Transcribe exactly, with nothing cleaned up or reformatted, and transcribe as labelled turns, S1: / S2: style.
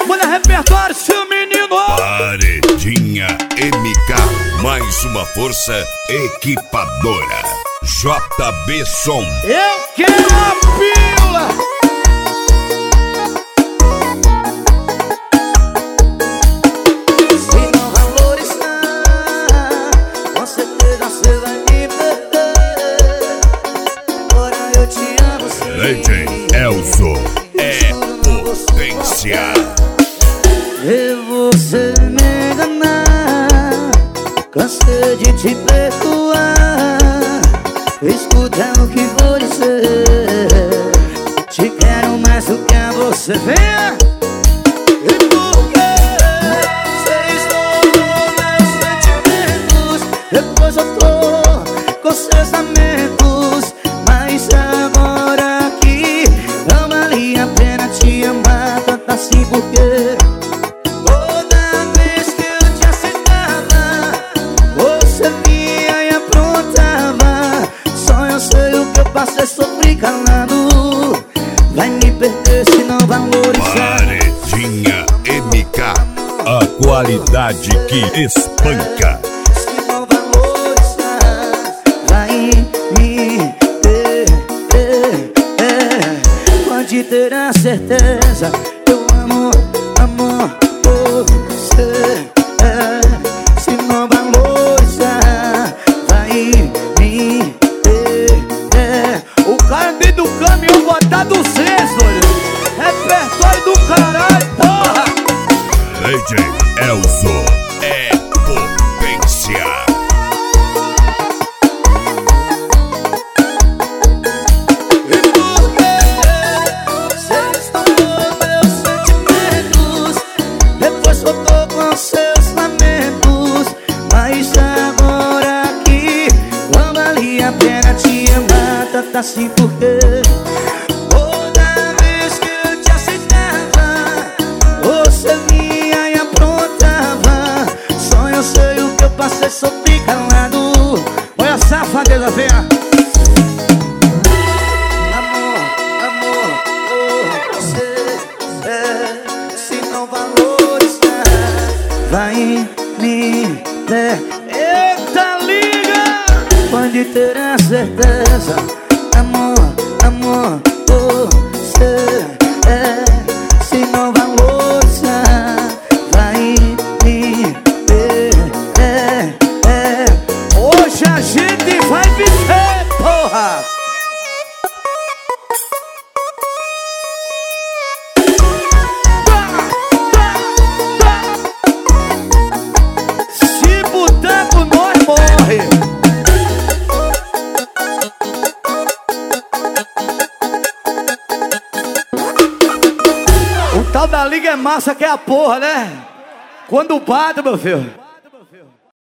S1: Olha repertório, seu menino.
S2: Paredinha M K, mais uma força equipadora. J B Som.
S1: Eu quero a pílula.
S3: Se não valorizar, com certeza você vai me perder. Agora eu te amo sim.
S2: D J Elzo é potência.
S3: E você me enganar, cansei de te perdoar. Escuta o que vou dizer, te quero mais do que a você.
S1: Venha.
S3: E por que você estourou meus sentimentos? Depois eu tô com seus lamentos. Mas agora aqui não vale a pena te amar tanto assim. Porque toda vez que eu te aceitava, você vinha e aprontava. Só eu sei o que eu passei, sofri calado. Vai me perder se não valorizar.
S2: Paredinha M K, a qualidade que espanca.
S3: Se não valorizar, vai me perder. Pode ter a certeza, eu amo, amo você. Se não valorizar, vai me perder.
S1: O cara dentro do caminhão botar do senso, olha. Repertório do caralho, porra.
S2: D J Elzo é potência.
S3: E por que você estourou meus sentimentos? Depois voltou com seus lamentos. Mas agora aqui não vale a pena te amar tanto assim. Porque toda vez que eu te aceitava, você vinha e aprontava. Só eu sei o que eu passei, sofri calado.
S1: Olha a safadeza, venha.
S3: Amor, amor, por você. É, se não valorizar, vai me perder.
S1: Eita, liga.
S3: Pode ter a certeza, amor, amor, você. É, se não valorizar, vai me perder.
S1: Hoje a gente vai viver, porra. Se boteco nós morre. O tal da liga é massa que é a porra, né? Quando bate, meu filho.